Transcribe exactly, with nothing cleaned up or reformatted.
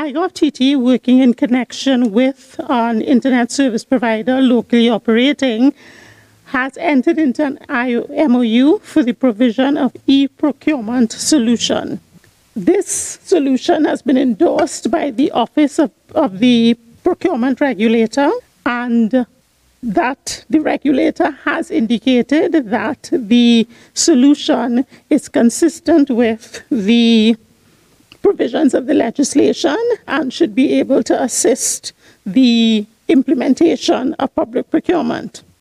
iGov T T, working in connection with an internet service provider locally operating, has entered into an M O U for the provision of e-procurement solution. This solution has been endorsed by the Office of, of the Procurement Regulator, and that the regulator has indicated that the solution is consistent with the provisions of the legislation and should be able to assist the implementation of public procurement.